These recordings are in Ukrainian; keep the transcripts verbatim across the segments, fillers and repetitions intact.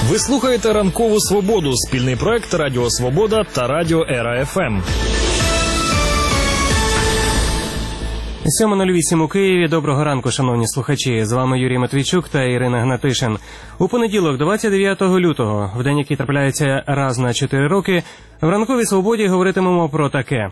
Ви слухаєте «Ранкову свободу» – спільний проект Радіо Свобода та Радіо Ера еф ем. сьома нуль вісім у Києві. Доброго ранку, шановні слухачі. З вами Юрій Матвійчук та Ірина Гнатишин. У понеділок, двадцять дев'ятого лютого, в день, який трапляється раз на чотири роки, в «Ранковій свободі» говоритимемо про таке.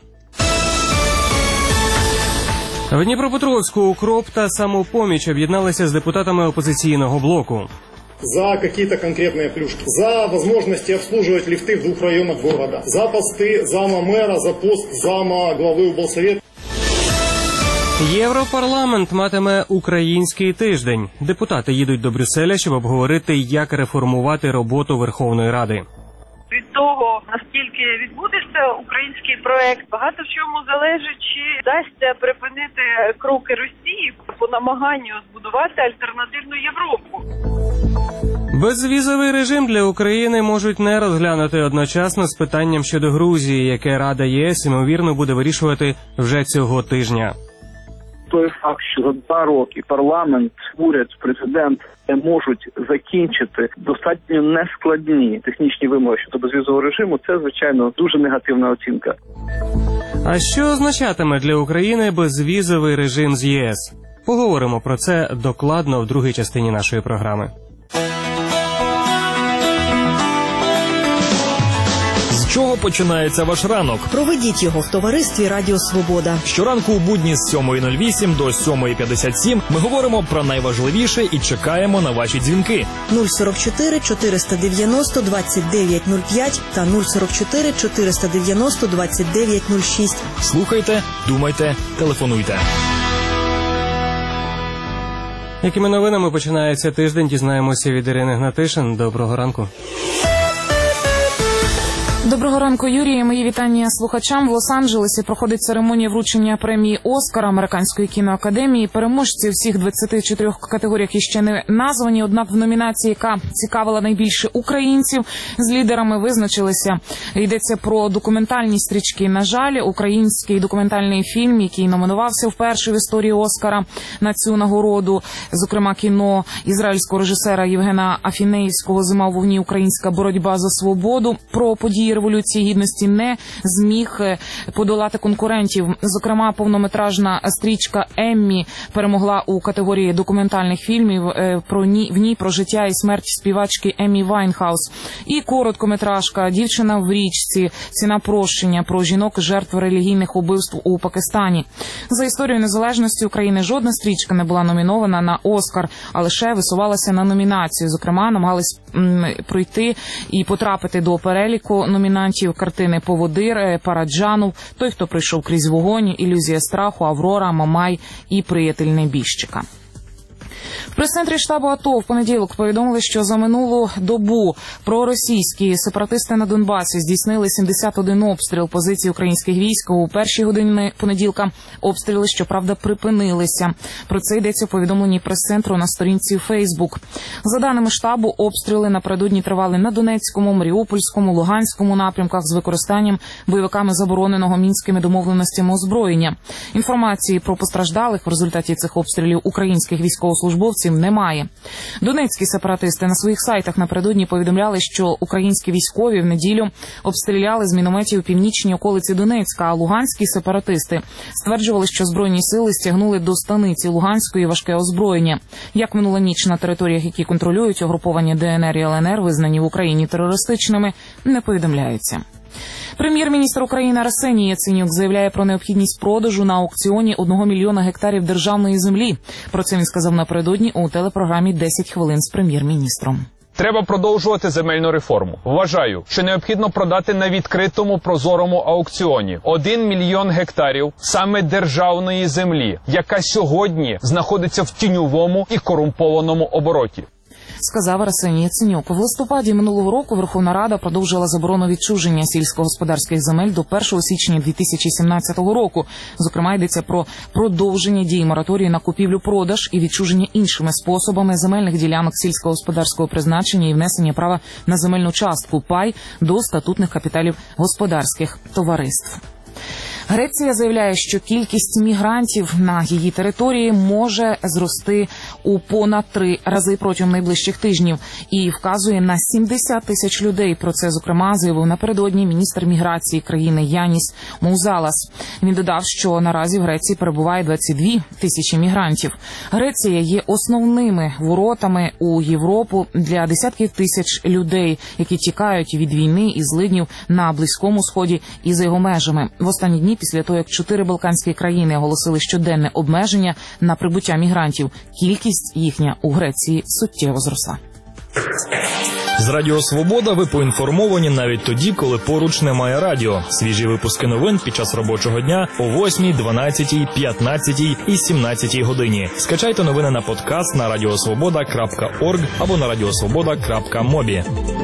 В Дніпропетровську «Укроп» та «Самопоміч» об'єдналися з депутатами опозиційного блоку. За какие-то конкретные плюшки. За возможности обслуживать лифты в двух районах города. За посты зама мэра, за пост зама главы облсовета. Європарламент матиме український тиждень. Депутати їдуть до Брюсселя, щоб обговорити, як реформувати роботу Верховної Ради. Від того, наскільки відбудеться український проект, багато в чому залежить, чи вдасться припинити кроки Росії по намаганню збудувати альтернативну Європу. Безвізовий режим для України можуть не розглянути одночасно з питанням щодо Грузії, яке Рада ЄС, ймовірно, буде вирішувати вже цього тижня. Той факт, що за два роки парламент, уряд, президент не можуть закінчити достатньо нескладні технічні вимоги щодо безвізового режиму, це, звичайно, дуже негативна оцінка. А що означатиме для України безвізовий режим з ЄС? Поговоримо про це докладно в другій частині нашої програми. З чого починається ваш ранок? Проведіть його в товаристві Радіо Свобода. Щоранку у будні з сьомої нуль вісім до сьомої п'ятдесят сім ми говоримо про найважливіше і чекаємо на ваші дзвінки. нуль сорок чотири чотириста дев'яносто двадцять дев'ять нуль п'ять та нуль сорок чотири чотириста дев'яносто двадцять дев'ять нуль шість. Слухайте, думайте, телефонуйте. Якими новинами починається тиждень, дізнаємося від Ірини Гнатишин. Доброго ранку. Доброго ранку, Юрій. Мої вітання слухачам. В Лос-Анджелесі проходить церемонія вручення премії «Оскар» Американської кіноакадемії. Переможці всіх двадцяти чотирьох категоріях іще не названі, однак в номінації, яка цікавила найбільше українців, з лідерами визначилися. Йдеться про документальні стрічки. На жаль, український документальний фільм, який номінувався вперше в історії «Оскара» на цю нагороду, зокрема кіно ізраїльського режисера Євгена Афінеївського «Зима у вогні. Українська боротьба за свободу», про події Революції Гідності, не зміг подолати конкурентів. Зокрема, повнометражна стрічка «Еммі» перемогла у категорії документальних фільмів про ні, в ній про життя і смерть співачки Еммі Вайнхаус. І короткометражка «Дівчина в річці. Ціна прощення» про жінок жертв релігійних убивств у Пакистані. За історію незалежності України жодна стрічка не була номінована на «Оскар», а лише висувалася на номінацію. Зокрема, намагались м, пройти і потрапити до переліку номінантів картини «Поводир», «Параджанов», «Той, хто прийшов крізь вогонь», «Ілюзія страху», «Аврора», «Мамай» і «Приятель небіжчика». В прес-центрі штабу АТО в понеділок повідомили, що за минулу добу проросійські сепаратисти на Донбасі здійснили сімдесят один обстріл позицій українських військ. У перші години понеділка обстріли, щоправда, припинилися. Про це йдеться у повідомленні прес-центру на сторінці Фейсбук. За даними штабу, обстріли напередодні тривали на Донецькому, Маріупольському, Луганському напрямках з використанням бойовиками забороненого мінськими домовленостями озброєння. Інформації про постраждалих в результаті цих обстрілів українських військовослужбовців немає. Донецькі сепаратисти на своїх сайтах напередодні повідомляли, що українські військові в неділю обстріляли з мінометів північні околиці Донецька, а луганські сепаратисти стверджували, що Збройні сили стягнули до станиці Луганської важке озброєння. Як минула ніч на територіях, які контролюють угруповання ДНР і ЛНР, визнані в Україні терористичними, не повідомляється. Прем'єр-міністр України Арсеній Яценюк заявляє про необхідність продажу на аукціоні одного мільйона гектарів державної землі. Про це він сказав напередодні у телепрограмі «десять хвилин з прем'єр-міністром». Треба продовжувати земельну реформу. Вважаю, що необхідно продати на відкритому прозорому аукціоні один мільйон гектарів саме державної землі, яка сьогодні знаходиться в тіньовому і корумпованому обороті. Сказав Арсеній Яценюк. В листопаді минулого року Верховна Рада продовжила заборону відчуження сільськогосподарських земель до першого січня дві тисячі сімнадцятого року. Зокрема, йдеться про продовження дії мораторію на купівлю-продаж і відчуження іншими способами земельних ділянок сільськогосподарського призначення і внесення права на земельну частку пай до статутних капіталів господарських товариств. Греція заявляє, що кількість мігрантів на її території може зрости у понад три рази протягом найближчих тижнів і вказує на сімдесят тисяч людей. Про це, зокрема, заявив напередодні міністр міграції країни Яніс Моузалас. Він додав, що наразі в Греції перебуває двадцять дві тисячі мігрантів. Греція є основними воротами у Європу для десятків тисяч людей, які тікають від війни і злиднів на Близькому Сході і за його межами. В останні дні, після того, як чотири балканські країни оголосили щоденне обмеження на прибуття мігрантів, кількість їхня у Греції суттєво зросла. З Радіо Свобода ви поінформовані навіть тоді, коли поруч немає радіо. Свіжі випуски новин під час робочого дня о восьмій, дванадцятій, п'ятнадцятій і сімнадцятій годині. Скачайте новини на подкаст на радіосвобода крапка орг або на радіосвобода крапка мобі.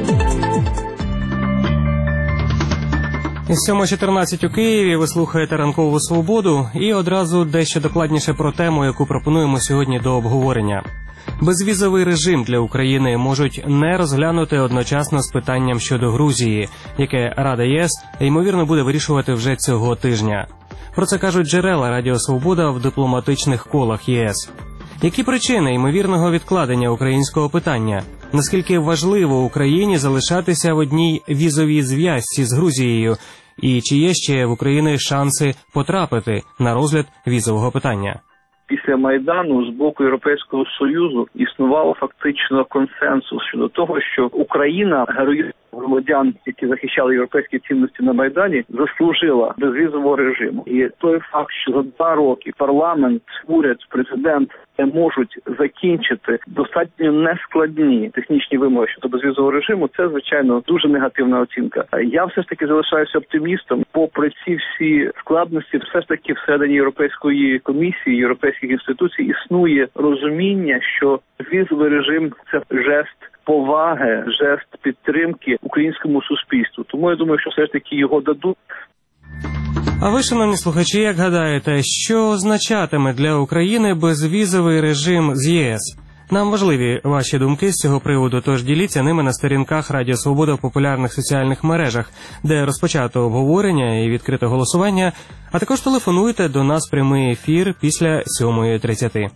сьома чотирнадцять у Києві, ви слухаєте «Ранкову свободу» і одразу дещо докладніше про тему, яку пропонуємо сьогодні до обговорення. Безвізовий режим для України можуть не розглянути одночасно з питанням щодо Грузії, яке Рада ЄС, ймовірно, буде вирішувати вже цього тижня. Про це кажуть джерела Радіо Свобода в дипломатичних колах ЄС. Які причини ймовірного відкладення українського питання? Наскільки важливо Україні залишатися в одній візовій зв'язці з Грузією? І чи є ще в Україні шанси потрапити на розгляд візового питання? Після Майдану з боку Європейського Союзу існувало фактично консенсус щодо того, що Україна, героїзм громадян, які захищали європейські цінності на Майдані, заслужила безвізового режиму. І той факт, що за два роки парламент, уряд, президент не можуть закінчити достатньо нескладні технічні вимоги щодо безвізового режиму, це, звичайно, дуже негативна оцінка. Я все ж таки залишаюся оптимістом. Попри ці всі складності, все ж таки всередині Європейської комісії, європейських інституцій існує розуміння, що безвізовий режим – це жест поваги, жест підтримки українському суспільству. Тому я думаю, що все ж таки його дадуть. А ви, шановні слухачі, як гадаєте, що означатиме для України безвізовий режим з ЄС? Нам важливі ваші думки з цього приводу, тож діліться ними на сторінках Радіо Свобода в популярних соціальних мережах, де розпочато обговорення і відкрите голосування, а також телефонуйте до нас в прямий ефір після сьомої тридцяти.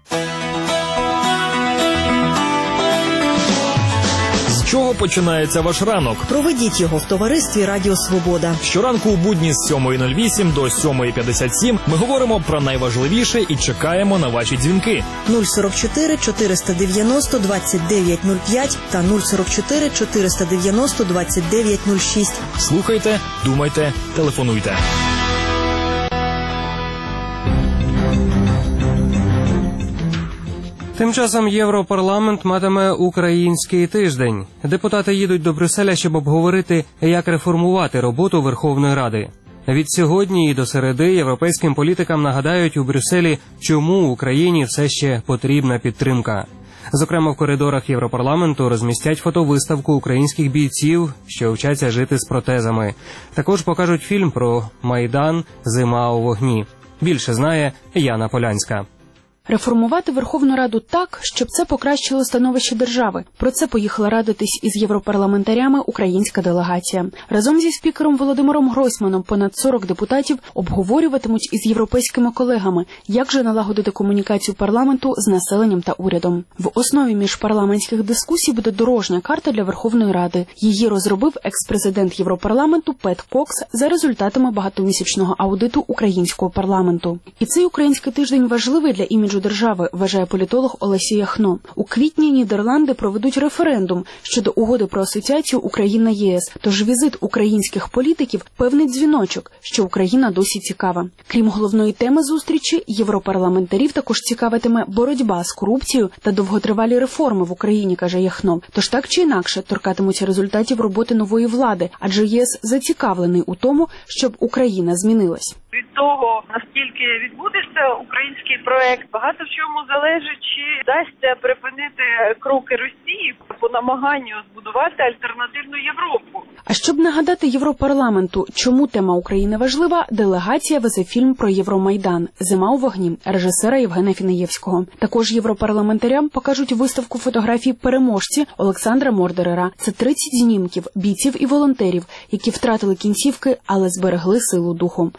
З чого починається ваш ранок? Проведіть його в товаристві Радіо Свобода. Щоранку у будні з сьомої нуль вісім до сьомої п'ятдесят сім ми говоримо про найважливіше і чекаємо на ваші дзвінки. нуль сорок чотири чотириста дев'яносто двадцять дев'ять нуль п'ять та нуль сорок чотири чотириста дев'яносто двадцять дев'ять нуль шість. Слухайте, думайте, телефонуйте. Тим часом Європарламент матиме український тиждень. Депутати їдуть до Брюсселя, щоб обговорити, як реформувати роботу Верховної Ради. Від сьогодні і до середи європейським політикам нагадають у Брюсселі, чому Україні все ще потрібна підтримка. Зокрема, в коридорах Європарламенту розмістять фотовиставку українських бійців, що вчаться жити з протезами. Також покажуть фільм про Майдан «Зима у вогні». Більше знає Яна Полянська. Реформувати Верховну Раду так, щоб це покращило становище держави. Про це поїхала радитись із європарламентарями українська делегація. Разом зі спікером Володимиром Гройсманом понад сорок депутатів обговорюватимуть із європейськими колегами, як же налагодити комунікацію парламенту з населенням та урядом. В основі міжпарламентських дискусій буде дорожня карта для Верховної Ради. Її розробив екс-президент Європарламенту Пет Кокс за результатами багатомісячного аудиту українського парламенту. І цей український тиждень важливий для іміджу держави, вважає політолог Олесі Яхно. У квітні Нідерланди проведуть референдум щодо угоди про асоціацію Україна-ЄС. Тож візит українських політиків – певний дзвіночок, що Україна досі цікава. Крім головної теми зустрічі, європарламентарів також цікавитиме боротьба з корупцією та довготривалі реформи в Україні, каже Яхно. Тож так чи інакше торкатимуться результатів роботи нової влади, адже ЄС зацікавлений у тому, щоб Україна змінилась. Від того, наскільки відбудеться український проект, багато в чому залежить, чи вдасться припинити кроки Росії по намаганню збудувати альтернативну Європу. А щоб нагадати Європарламенту, чому тема України важлива, делегація везе фільм про Євромайдан «Зима у вогні» режисера Євгена Фінаєвського. Також європарламентарям покажуть виставку фотографій переможці Олександра Мордерера. Це тридцять знімків бійців і волонтерів, які втратили кінцівки, але зберегли силу духу. Повз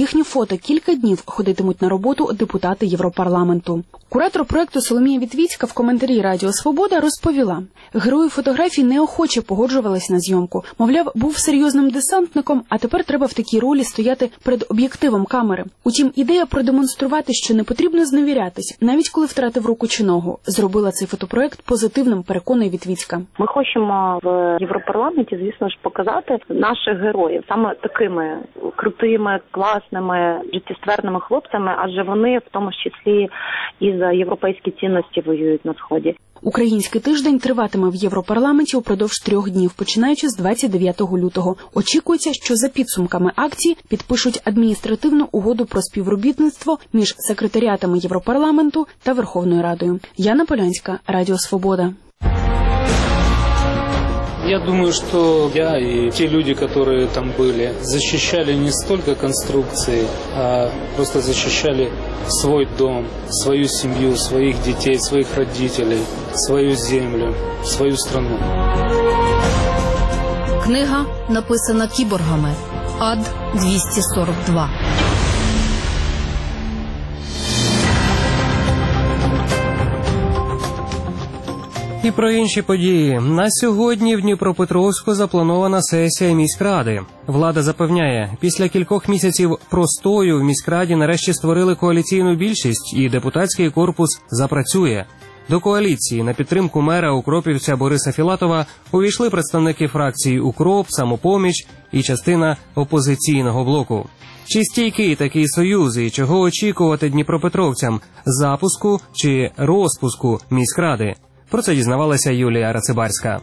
їхні фото кілька днів ходитимуть на роботу депутати Європарламенту. Куратор проекту Соломія Вітвіцька в коментарі Радіо Свобода розповіла, герої фотографій неохоче погоджувались на зйомку. Мовляв, був серйозним десантником, а тепер треба в такій ролі стояти перед об'єктивом камери. Утім, ідея продемонструвати, що не потрібно зневірятись, навіть коли втратив руку чи ногу, зробила цей фотопроект позитивним, переконує Вітвіцька. Ми хочемо в Європарламенті, звісно ж, показати наших героїв саме такими крутими, класними, життєстверними хлопцями, адже вони в тому числі і за європейські цінності воюють на Сході. Український тиждень триватиме в Європарламенті упродовж трьох днів, починаючи з двадцять дев'ятого лютого. Очікується, що за підсумками акції підпишуть адміністративну угоду про співробітництво між секретаріатами Європарламенту та Верховною Радою. Яна Полянська, Радіо Свобода. Я думаю, что я и те люди, которые там были, защищали не столько конструкции, а просто защищали свой дом, свою семью, своих детей, своих родителей, свою землю, свою страну. Книга написана кіборгами. Ад двісті сорок два. І про інші події. На сьогодні в Дніпропетровську запланована сесія міськради. Влада запевняє, після кількох місяців простою в міськраді нарешті створили коаліційну більшість і депутатський корпус запрацює. До коаліції на підтримку мера укропівця Бориса Філатова увійшли представники фракцій «Укроп», «Самопоміч» і частина опозиційного блоку. Чи стійкий такий союз і чого очікувати дніпропетровцям – запуску чи розпуску міськради? Про це дізнавалася Юлія Рацибарська.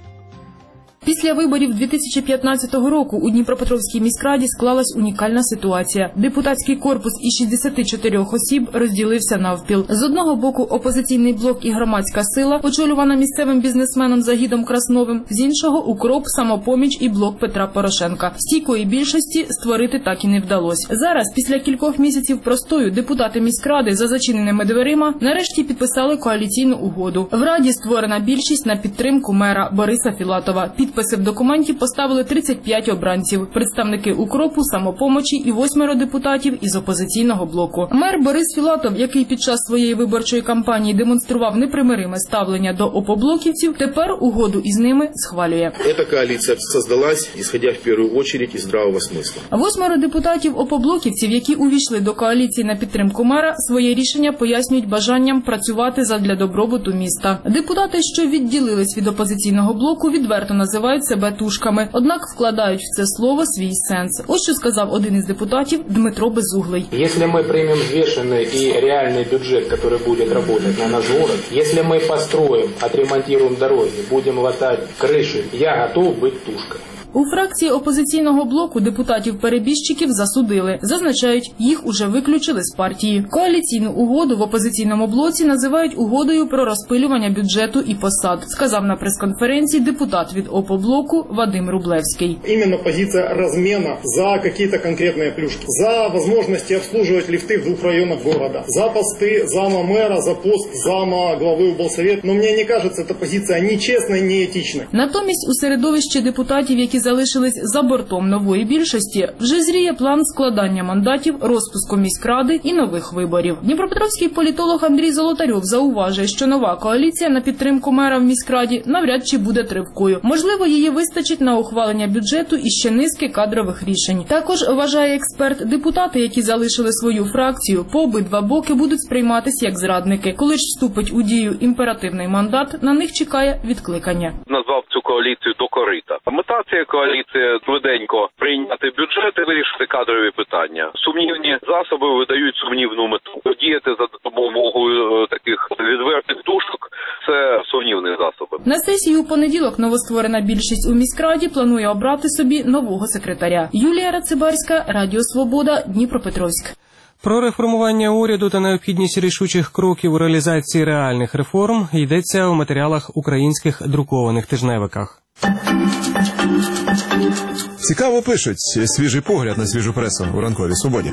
Після виборів дві тисячі п'ятнадцятого року у Дніпропетровській міськраді склалась унікальна ситуація. Депутатський корпус із шістдесят чотири осіб розділився навпіл. З одного боку опозиційний блок і громадська сила, очолювана місцевим бізнесменом Загідом Красновим, з іншого – укроп, самопоміч і блок Петра Порошенка. Стійкої більшості створити так і не вдалося. Зараз, після кількох місяців простою, депутати міськради за зачиненими дверима нарешті підписали коаліційну угоду. В Раді створена більшість на підтримку мера Бориса Філатова. Підписи в документі поставили тридцять п'ять обранців, представники укропу, самопомочі і восьмеро депутатів із опозиційного блоку. Мер Борис Філатов, який під час своєї виборчої кампанії демонстрував непримириме ставлення до опоблоківців, тепер угоду із ними схвалює. Ця коаліція створилась, исходя в першу чергу із здравого смислу. Восьмеро депутатів опоблоківців, які увійшли до коаліції на підтримку мера, своє рішення пояснюють бажанням працювати задля добробуту міста. Депутати, що відділились від опозиційного блоку, відверто називають себе тушками, однак вкладають в це слово свій сенс. Ось що сказав один із депутатів Дмитро Безуглий. Якщо ми приймемо взвішений і реальний бюджет, який буде працювати на наш город, якщо ми построїмо, відремонтуємо дороги, будемо латати криші, я готов бути тушкою. У фракції опозиційного блоку депутатів-перебіжчиків засудили. Зазначають, їх уже виключили з партії. Коаліційну угоду в опозиційному блоці називають угодою про розпилювання бюджету і посад, сказав на прес-конференції депутат від опоблоку Вадим Рублевський. Именно позиция размена за какие-то конкретные плюшки. За возможности обслуживать лифты в двух районах города. За посты зама мэра, за пост зама главы облсовета. Но мне не кажется, эта позиция ни честной, ни этичной. Натомість у середовищі депутатів, які залишились за бортом нової більшості, вже зріє план складання мандатів, розпуску міськради і нових виборів. Дніпропетровський політолог Андрій Золотарьов зауважує, що нова коаліція на підтримку мера в міськраді навряд чи буде тривкою. Можливо, її вистачить на ухвалення бюджету і ще низки кадрових рішень. Також, вважає експерт, депутати, які залишили свою фракцію, по обидва боки будуть сприйматися як зрадники. Коли ж вступить у дію імперативний мандат, на них чекає відкликання. Назвав цю коаліцію до корита. Мета цієї коаліції швиденько прийняти бюджет і вирішити кадрові питання. Сумнівні засоби видають сумнівну мету. Діяти за допомогою таких відвертих тушок – це сумнівні засоби. На сесії у понеділок новостворена більшість у міськраді планує обрати собі нового секретаря. Юлія Рацибарська, Радіо Свобода, Дніпропетровськ. Про реформування уряду та необхідність рішучих кроків у реалізації реальних реформ йдеться у матеріалах українських друкованих тижневиках. Цікаво пишуть. Свіжий погляд на свіжу пресу у ранковій свободі.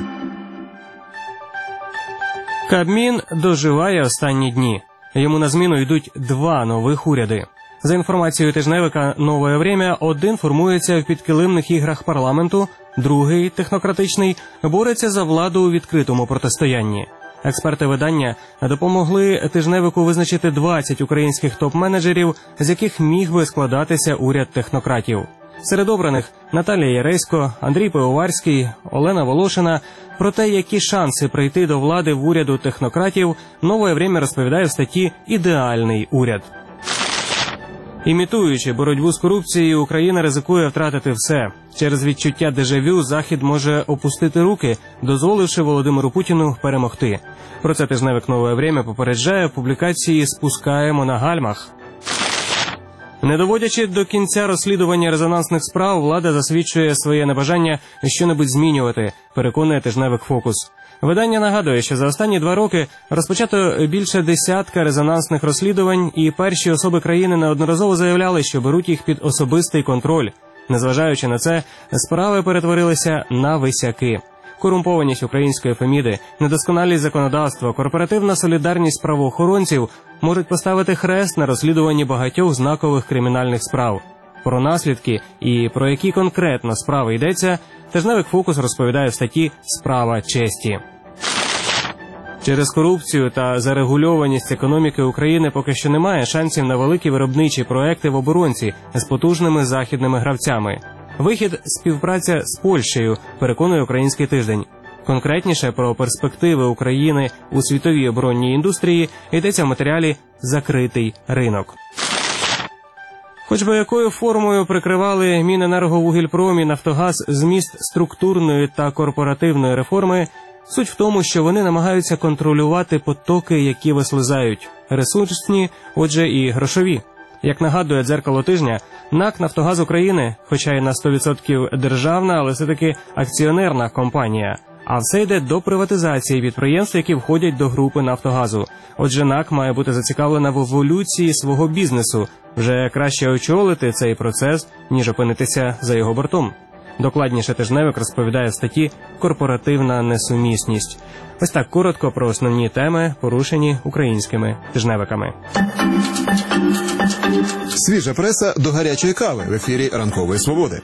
Кабмін доживає останні дні. Йому на зміну йдуть два нових уряди. За інформацією тижневика «Нове время», один формується в підкилимних іграх парламенту, Другий, технократичний, бореться за владу у відкритому протистоянні. Експерти видання допомогли тижневику визначити двадцять українських топ-менеджерів, з яких міг би складатися уряд технократів. Серед обраних Наталія Яресько, Андрій Пивоварський, Олена Волошина. Про те, які шанси прийти до влади в уряду технократів, «Нове время» розповідає в статті «Ідеальний уряд». Імітуючи боротьбу з корупцією, Україна ризикує втратити все. Через відчуття дежавю Захід може опустити руки, дозволивши Володимиру Путіну перемогти. Про це тижневик «Нове время» попереджає в публікації «Спускаємо на гальмах». Не доводячи до кінця розслідування резонансних справ, влада засвідчує своє небажання що-небудь змінювати, переконує тижневик «Фокус». Видання нагадує, що за останні два роки розпочато більше десятка резонансних розслідувань, і перші особи країни неодноразово заявляли, що беруть їх під особистий контроль. Незважаючи на це, справи перетворилися на висяки. Корумпованість української Феміди, недосконалість законодавства, корпоративна солідарність правоохоронців можуть поставити хрест на розслідуванні багатьох знакових кримінальних справ. Про наслідки і про які конкретно справи йдеться, тижневик «Фокус» розповідає в статті «Справа честі». Через корупцію та зарегульованість економіки України поки що немає шансів на великі виробничі проекти в оборонці з потужними західними гравцями. Вихід – співпраця з Польщею, переконує «Український тиждень». Конкретніше про перспективи України у світовій оборонній індустрії йдеться в матеріалі «Закритий ринок». Хоч би якою формою прикривали Міненерговугільпром і Нафтогаз зміст структурної та корпоративної реформи, суть в тому, що вони намагаються контролювати потоки, які вислизають – ресурсні, отже і грошові. Як нагадує «Дзеркало тижня», НАК «Нафтогаз України», хоча й на сто відсотків державна, але все-таки акціонерна компанія. А все йде до приватизації підприємств, які входять до групи «Нафтогазу». Отже, НАК має бути зацікавлена в еволюції свого бізнесу. Вже краще очолити цей процес, ніж опинитися за його бортом. Докладніше тижневик розповідає в статті «Корпоративна несумісність». Ось так коротко про основні теми, порушені українськими тижневиками. Свіжа преса до гарячої кави в ефірі «Ранкової свободи».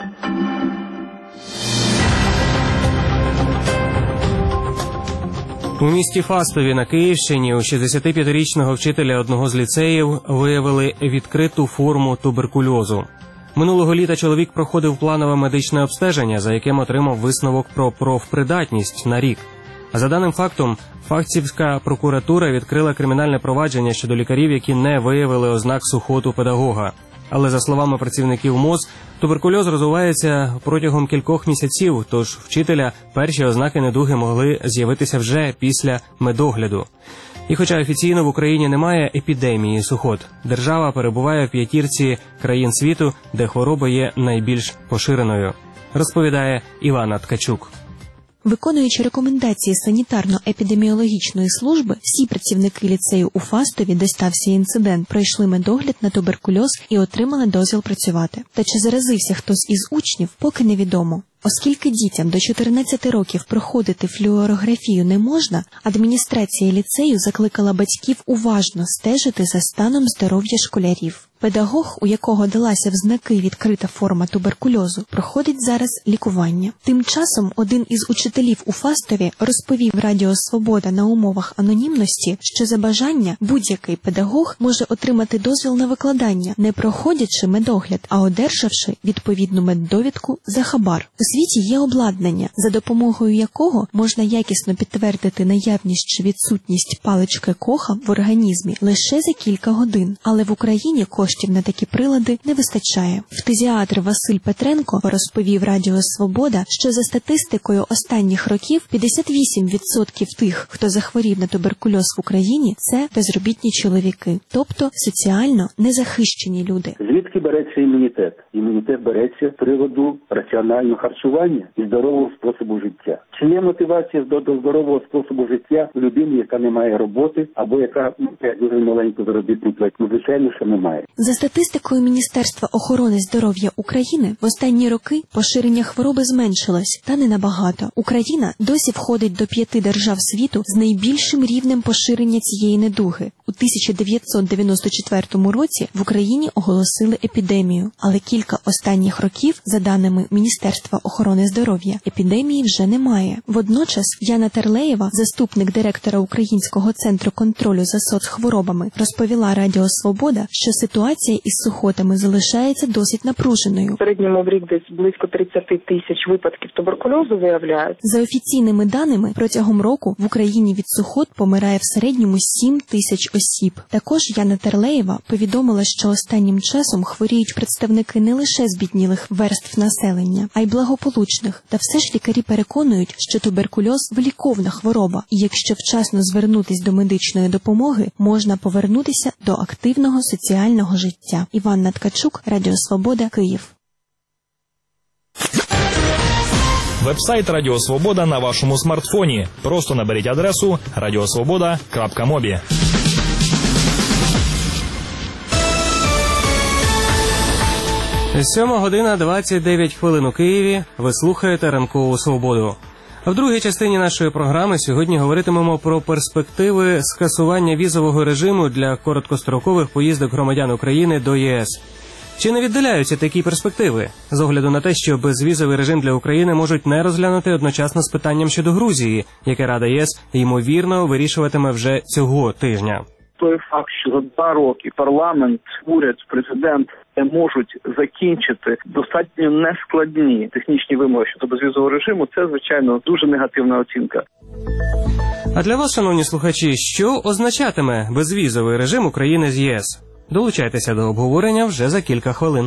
У місті Фастові на Київщині у шістдесятип'ятирічного вчителя одного з ліцеїв виявили відкриту форму туберкульозу. Минулого літа чоловік проходив планове медичне обстеження, за яким отримав висновок про профпридатність на рік. За даним фактом, Фастівська прокуратура відкрила кримінальне провадження щодо лікарів, які не виявили ознак сухоту педагога. Але, за словами працівників МОЗ, туберкульоз розвивається протягом кількох місяців, тож вчителя перші ознаки недуги могли з'явитися вже після медогляду. І хоча офіційно в Україні немає епідемії сухот, держава перебуває в п'ятірці країн світу, де хвороба є найбільш поширеною, розповідає Івана Ткачук. Виконуючи рекомендації санітарно-епідеміологічної служби, всі працівники ліцею у Фастові, де стався інцидент, пройшли медогляд на туберкульоз і отримали дозвіл працювати. Та чи заразився хтось із учнів, поки невідомо. Оскільки дітям до чотирнадцяти років проходити флюорографію не можна, адміністрація ліцею закликала батьків уважно стежити за станом здоров'я школярів. Педагог, у якого далася в знаки відкрита форма туберкульозу, проходить зараз лікування. Тим часом один із учителів у Фастові розповів Радіо Свобода на умовах анонімності, що за бажання будь-який педагог може отримати дозвіл на викладання, не проходячи медогляд, а одержавши відповідну меддовідку за хабар. У світі є обладнання, за допомогою якого можна якісно підтвердити наявність чи відсутність палички Коха в організмі лише за кілька годин. Але в Україні коштів на такі прилади не вистачає. Фтизіатр Василь Петренко розповів Радіо Свобода, що за статистикою останніх років п'ятдесят вісім відсотків тих, хто захворів на туберкульоз в Україні, це безробітні чоловіки, тобто соціально незахищені люди. Звідки береться імунітет? Імунітет береться з приводу раціонального харчування і здорового способу життя. Чи є мотивація до, до здорового способу життя у людини, яка не має роботи, або яка має дуже маленьку заробітну плату? Ну, звичайно, що немає. За статистикою Міністерства охорони здоров'я України, в останні роки поширення хвороби зменшилось, та не набагато. Україна досі входить до п'яти держав світу з найбільшим рівнем поширення цієї недуги. У тисяча дев'ятсот дев'яносто четвертому році в Україні оголосили епідемію, але кілька останніх років, за даними Міністерства охорони здоров'я, епідемії вже немає. Водночас Яна Терлеєва, заступник директора Українського центру контролю за соцхворобами, розповіла Радіо Свобода, що ситуація із сухотами залишається досить напруженою. В середньому в рік десь близько тридцять тисяч випадків туберкульозу виявляють. За офіційними даними, протягом року в Україні від сухот помирає в середньому сім тисяч осіб. Також Яна Терлеєва повідомила, що останнім часом хворіють представники не лише збіднілих верств населення, а й благополучних. Та все ж лікарі переконують, що туберкульоз – виліковна хвороба, і якщо вчасно звернутись до медичної допомоги, можна повернутися до активного соціального життя. Іванна Ткачук, Радіо Свобода, Київ. Вебсайт Радіо Свобода на вашому смартфоні. Просто наберіть адресу радіосвобода крапка мобі. Сьома година двадцять дев'ять хвилин у Києві. Ви слухаєте «Ранкову свободу». А в другій частині нашої програми сьогодні говоритимемо про перспективи скасування візового режиму для короткострокових поїздок громадян України до ЄС. Чи не віддаляються такі перспективи? З огляду на те, що безвізовий режим для України можуть не розглянути одночасно з питанням щодо Грузії, яке Рада ЄС, ймовірно, вирішуватиме вже цього тижня. Той факт, що за два роки парламент, уряд, президент не можуть закінчити достатньо нескладні технічні вимоги щодо безвізового режиму, це, звичайно, дуже негативна оцінка. А для вас, шановні слухачі, що означатиме безвізовий режим України з ЄС? Долучайтеся до обговорення вже за кілька хвилин.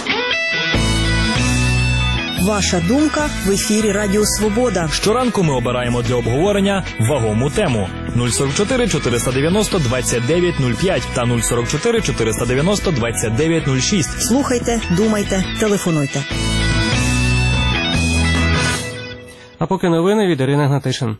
Ваша думка в ефірі Радіо Свобода. Щоранку ми обираємо для обговорення вагому тему. нуль сорок чотири чотириста дев'яносто двадцять дев'ять нуль п'ять та нуль сорок чотири чотириста дев'яносто двадцять дев'ять нуль шість. Слухайте, думайте, телефонуйте. А поки новини від Ірини Гнатишин.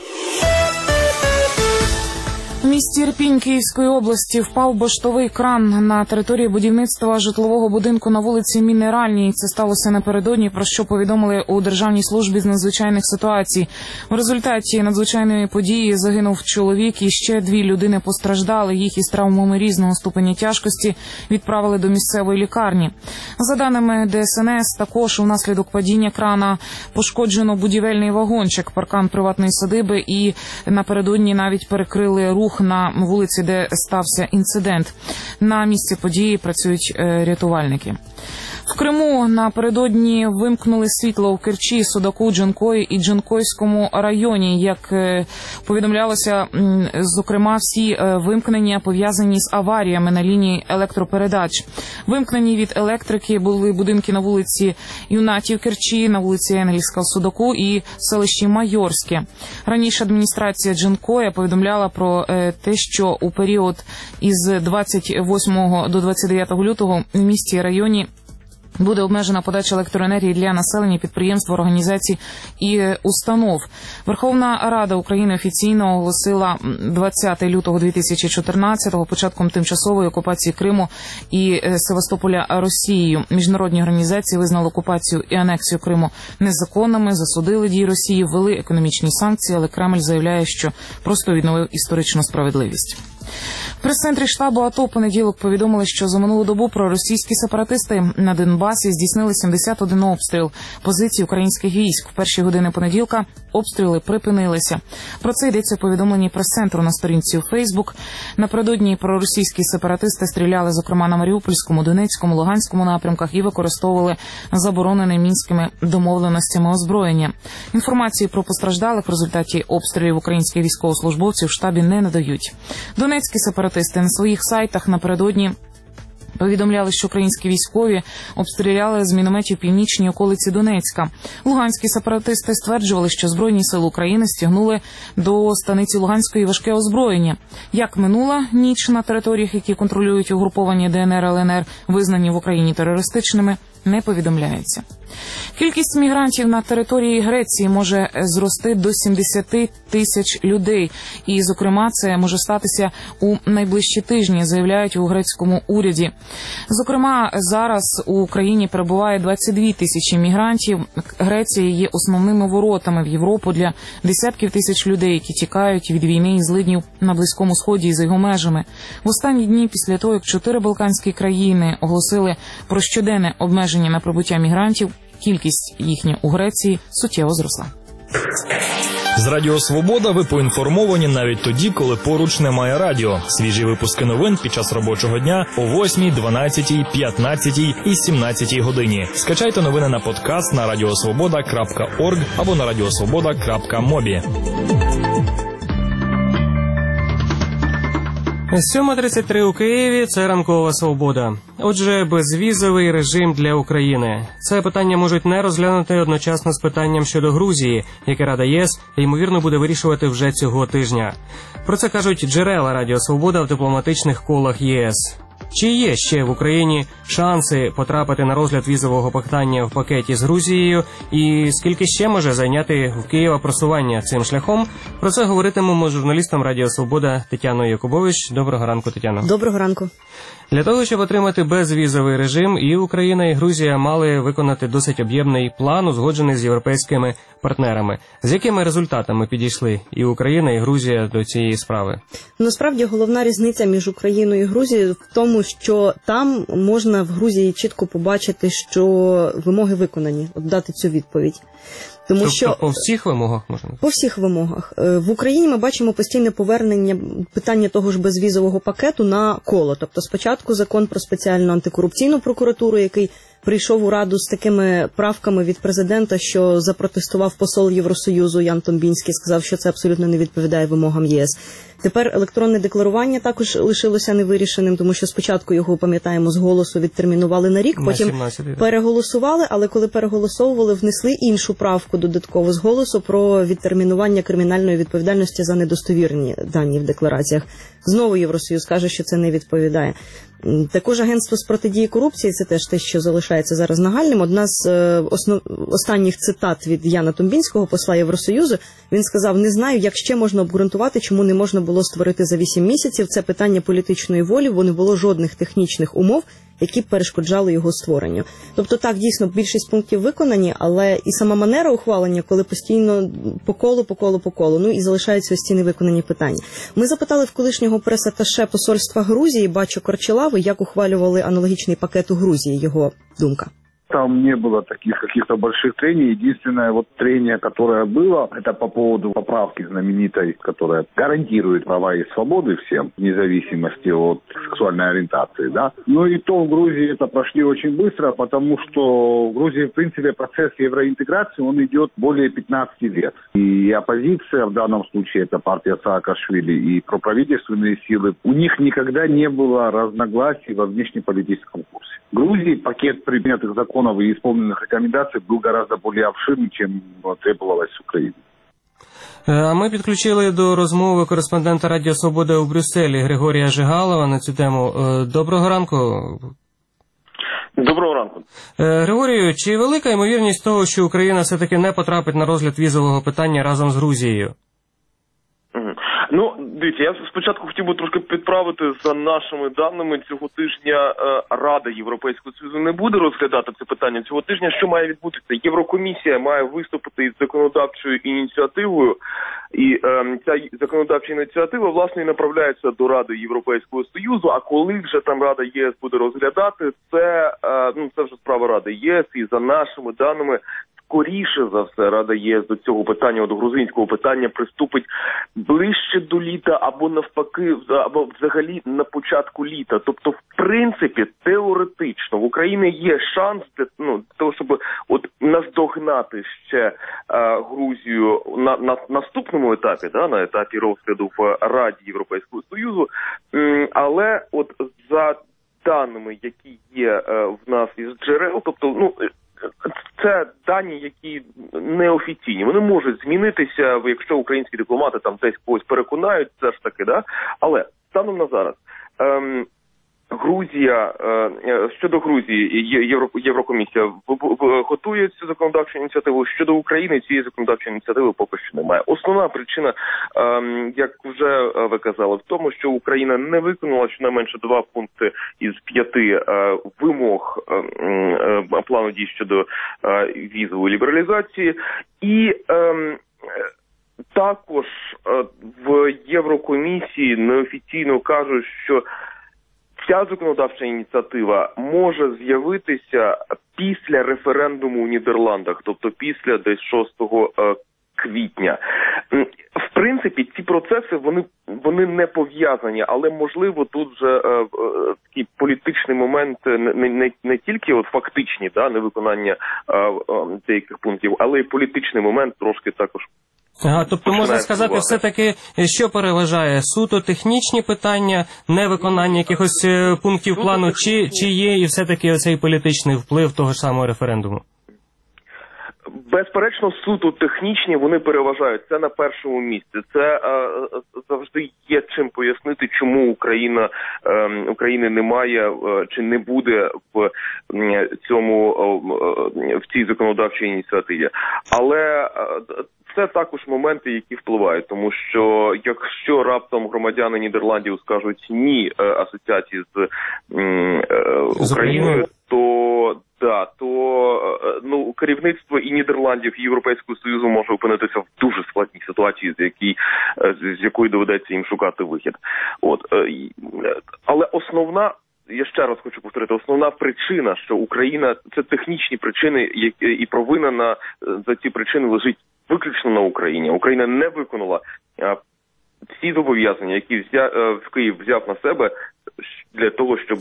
У місті Ірпінь Київської області впав баштовий кран на території будівництва житлового будинку на вулиці Мінеральній. Це сталося напередодні, про що повідомили у Державній службі з надзвичайних ситуацій. В результаті надзвичайної події загинув чоловік і ще дві людини постраждали. Їх із травмами різного ступеня тяжкості відправили до місцевої лікарні. За даними Де Ес Ен Ес, також внаслідок падіння крана пошкоджено будівельний вагончик, паркан приватної садиби, і напередодні навіть перекрили рух на вулиці, де стався інцидент. На місці події працюють рятувальники. В Криму напередодні вимкнули світло у Керчі, Судаку, Джанкої і Джанкойському районі. Як повідомлялося, зокрема, всі вимкнення пов'язані з аваріями на лінії електропередач. Вимкнені від електрики були будинки на вулиці Юнаті в Керчі, на вулиці Енгельська в Судаку і селищі Майорське. Раніше адміністрація Джанкоя повідомляла про те, що у період із двадцять восьмого до двадцять дев'ятого лютого в місті і районі буде обмежена подача електроенергії для населення, підприємств, організацій і установ. Верховна Рада України офіційно оголосила двадцятого лютого дві тисячі чотирнадцятого початком тимчасової окупації Криму і Севастополя Росією. Міжнародні організації визнали окупацію і анексію Криму незаконними, засудили дії Росії, ввели економічні санкції, але Кремль заявляє, що просто відновив історичну справедливість. В прес-центрі штабу АТО в понеділок повідомили, що за минулу добу проросійські сепаратисти на Донбасі здійснили сімдесят один обстріл позицій українських військ. В перші години понеділка обстріли припинилися. Про це йдеться в повідомленні прес-центру на сторінці у Фейсбук. Напередодні проросійські сепаратисти стріляли, зокрема, на Маріупольському, Донецькому, Луганському напрямках і використовували заборонене мінськими домовленостями озброєння. Інформації про постраждалих в результаті обстрілів українських військовослужбовців в штабі не надають. Донецькі сепаратисти на своїх сайтах напередодні повідомляли, що українські військові обстріляли з мінометів північні околиці Донецька. Луганські сепаратисти стверджували, що Збройні сили України стягнули до станиці Луганської важке озброєння. Як минула ніч на територіях, які контролюють угруповання Де Ен Ер, Ел Ен Ер, визнані в Україні терористичними, не повідомляється. Кількість мігрантів на території Греції може зрости до сімдесят тисяч людей. І, зокрема, це може статися у найближчі тижні, заявляють у грецькому уряді. Зокрема, зараз у Україні перебуває двадцять дві тисячі мігрантів. Греція є основними воротами в Європу для десятків тисяч людей, які тікають від війни і злиднів на Близькому Сході і за його межами. В останні дні після того, як чотири балканські країни оголосили про щоденне обмеження на прибуття мігрантів, кількість їхня у Греції суттєво зросла. З Радіо Свобода ви поінформовані навіть тоді, коли поруч немає радіо. Свіжі випуски новин під час робочого дня о восьмій, дванадцятій, п'ятнадцятій і сімнадцятій годині. Скачайте новини на подкаст на радіосвобода крапка орг або на радіосвобода крапка мобі. сьома тридцять три у Києві – це ранкова свобода. Отже, безвізовий режим для України. Це питання можуть не розглянути одночасно з питанням щодо Грузії, яке Рада ЄС, ймовірно, буде вирішувати вже цього тижня. Про це кажуть джерела Радіо Свобода в дипломатичних колах ЄС. Чи є ще в Україні шанси потрапити на розгляд візового питання в пакеті з Грузією? І скільки ще може зайняти в Києва просування цим шляхом? Про це говоритимемо з журналістом Радіо Свобода Тетяною Якубович. Доброго ранку, Тетяно. Доброго ранку. Для того, щоб отримати безвізовий режим, і Україна, і Грузія мали виконати досить об'ємний план, узгоджений з європейськими партнерами. З якими результатами підійшли і Україна, і Грузія до цієї справи? Насправді, головна різниця між Україною і Грузією в тому, що там можна в Грузії чітко побачити, що вимоги виконані, от дати цю відповідь. Тому тобто що по всіх вимогах можна? По всіх вимогах. В Україні ми бачимо постійне повернення питання того ж безвізового пакету на коло. Тобто спочатку закон про спеціальну антикорупційну прокуратуру, який прийшов у Раду з такими правками від президента, що запротестував посол Євросоюзу Ян Томбінський, сказав, що це абсолютно не відповідає вимогам ЄС. Тепер електронне декларування також лишилося невирішеним, тому що спочатку його, пам'ятаємо, з голосу відтермінували на рік, потім переголосували, але коли переголосовували, внесли іншу правку додатково з голосу про відтермінування кримінальної відповідальності за недостовірні дані в деклараціях. Знову Євросоюз каже, що це не відповідає. Також агентство з протидії корупції, це теж те, що залишається зараз нагальним. Одна з основ... останніх цитат від Яна Томбінського, посла Євросоюзу, він сказав: "Не знаю, як ще можна обґрунтувати, чому не можна було створити за вісім місяців. Це питання політичної волі, бо не було жодних технічних умов, які б перешкоджали його створенню". Тобто так, дійсно, більшість пунктів виконані, але і сама манера ухвалення, коли постійно по колу, по колу, по колу, ну і залишаються ось ці невиконані питання. Ми запитали в колишнього прес-аташе посольства Грузії Бачо Корчелави, як ухвалювали аналогічний пакет у Грузії, його думка. Там не было таких каких-то больших трений. Единственное вот трение, которое было, это по поводу поправки знаменитой, которая гарантирует права и свободы всем, вне зависимости от сексуальной ориентации, да. Но и то в Грузии это прошли очень быстро, потому что в Грузии, в принципе, процесс евроинтеграции, он идет более пятнадцати лет. И оппозиция, в данном случае это партия Саакашвили, и проправительственные силы, у них никогда не было разногласий во внешнеполитическом курсе. В Грузии пакет принятых законов и исполненных рекомендаций был гораздо более обширный, чем требовалось в Украине. А ми підключили до розмови кореспондента Радіо Свобода у Брюсселі Григорія Жигалова на цю тему. Доброго ранку. Доброго ранку. Григорію, чи велика ймовірність того, що Україна все-таки не потрапить на розгляд візового питання разом з Грузією? Ну, дивіться, я спочатку хотів би трошки підправити. За нашими даними, цього тижня е, Рада Європейського Союзу не буде розглядати це питання. Цього тижня що має відбутися? Єврокомісія має виступити із законодавчою ініціативою, і е, ця законодавча ініціатива, власне, і направляється до Ради Європейського Союзу, а коли вже там Рада ЄС буде розглядати, це, е, ну, це вже справа Ради ЄС, і за нашими даними, скоріше за все, Рада ЄС до цього питання, до грузинського питання приступить ближче до літа або навпаки, або взагалі на початку літа. Тобто, в принципі, теоретично в Україні є шанс для, ну, того, щоб от наздогнати ще е, Грузію на, на наступному етапі, да, на етапі розгляду в Раді Європейського Союзу, м, але от за даними, які є е, в нас із джерел, тобто, ну, це дані, які неофіційні. Вони можуть змінитися, якщо українські дипломати там десь когось переконають, це ж таки, да? Але станом на зараз ем, Грузія, щодо Грузії, Євро, Єврокомісія готує цю законодавчу ініціативу. Щодо України цієї законодавчої ініціативи поки що немає. Основна причина, як вже ви казали, в тому, що Україна не виконала щонайменше два пункти із п'яти вимог плану дій щодо візової лібералізації. І також в Єврокомісії неофіційно кажуть, що ця законодавча ініціатива може з'явитися після референдуму у Нідерландах, тобто після десь шостого квітня. В принципі, ці процеси, вони, вони не пов'язані, але, можливо, тут вже е, е, такий політичний момент, не, не, не тільки от фактичні, да, невиконання е, е, деяких пунктів, але й політичний момент трошки також. Ага, тобто можна сказати, все-таки, що переважає? Суто технічні питання, невиконання якихось пунктів плану, чи, чи є і все-таки оцей політичний вплив того ж самого референдуму? Безперечно, суто технічні вони переважають. Це на першому місці. Це е, завжди є чим пояснити, чому Україна е, України немає е, чи не буде в е, цьому е, в цій законодавчій ініціативі. Але е, це також моменти, які впливають, тому що якщо раптом громадяни Нідерландів скажуть ні е, асоціації з е, Україною, то да, то ну керівництво і Нідерландів, і Європейського Союзу може опинитися в дуже складній ситуації, з якій з якої доведеться їм шукати вихід. От але основна, я ще раз хочу повторити, основна причина, що Україна, це технічні причини, і провина на за ці причини лежить виключно на Україні. Україна не виконала всі зобов'язання, які взя, в Київ взяв на себе для того, щоб